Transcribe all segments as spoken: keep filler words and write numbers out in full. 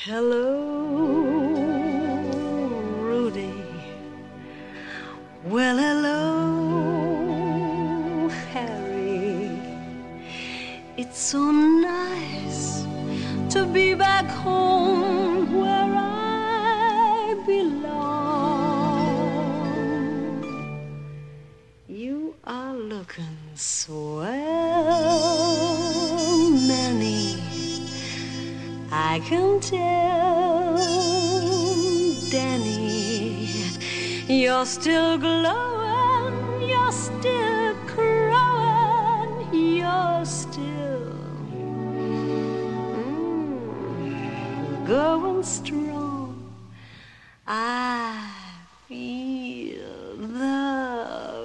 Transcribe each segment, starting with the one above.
Hello, Rudy. Well, hello, Harry. It's so nice to be back home where I belong. You are looking swell, Manny, I can tell. Danny, you're still glowing, you're still crowing, you're still mm, going strong. I feel the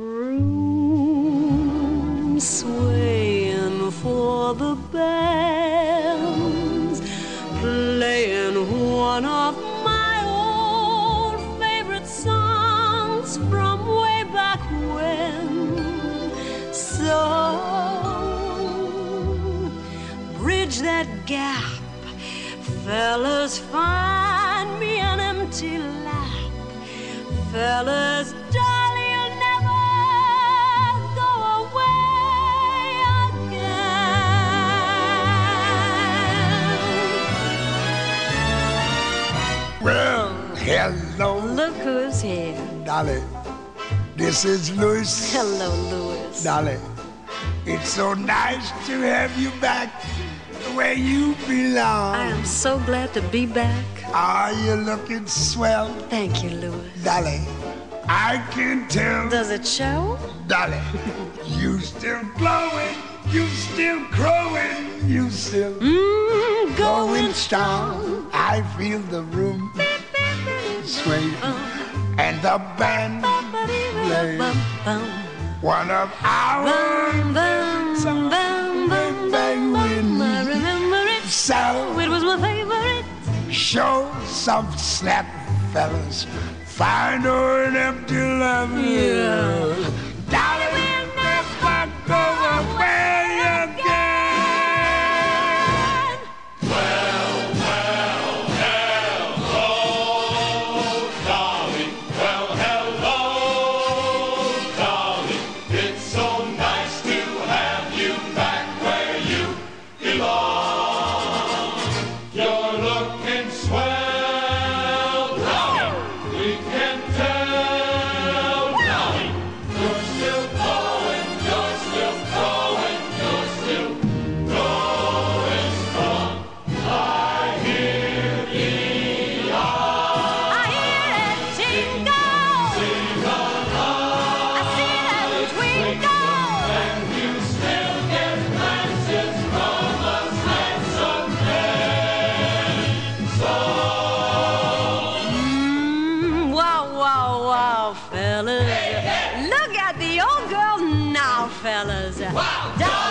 room swaying for the band's playing one of my old favorite songs from way back when. So bridge that gap, fellas, find me an empty lap. Fellas, darling, you'll never go away again. Well, hello. Look who's here. Dolly, this is Louis. Hello, Louis. Dolly, it's so nice to have you back where you belong. I am so glad to be back. Are you looking swell? Thank you, Louis. Dolly, I can tell. Does it show? Dolly, you still glowing, you still crowing, you still mm, going, going strong. I feel the room sway and the band play one of our songs. I remember it. So it was my favorite. Show some snap, fellas. Find her an empty love. Yeah. Dolly will never go away again. Well, well, hello, darling. Well, hello, darling. It's so nice to have you back where you belong. You're looking swell, darling. We can tell, darling. You're still going, you're still growing, you're still going strong. I hear the I hear it jingle. I see them twinkle. and you still get glances from us handsome men. So Mm, wow, wow, wow, fellas. Look at the old girl now, fellas. Wow. Down